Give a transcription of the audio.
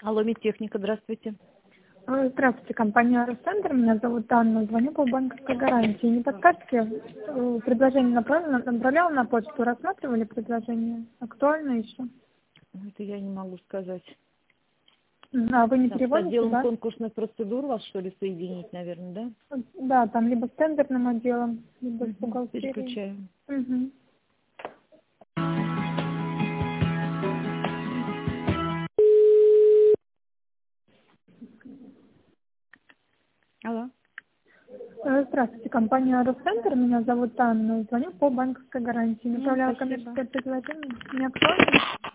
Алло, медтехника, здравствуйте. Здравствуйте, компания Росцентр. Меня зовут Анна. Звоню по банковской гарантии. Не подскажете, предложение направляла на почту, рассматривали предложение? Актуально еще? Это я не могу сказать. А вы не Там с переводите, отделом да? конкурсных процедур вас, что ли, соединить, наверное, да? Да, там либо с тендерным отделом, либо с бухгалтерией. Переключаем. Угу. Алло. Здравствуйте, компания Росцентр. Меня зовут Анна. Звоню по банковской гарантии. Направляла Спасибо. коммерческое предложение. Не актуально?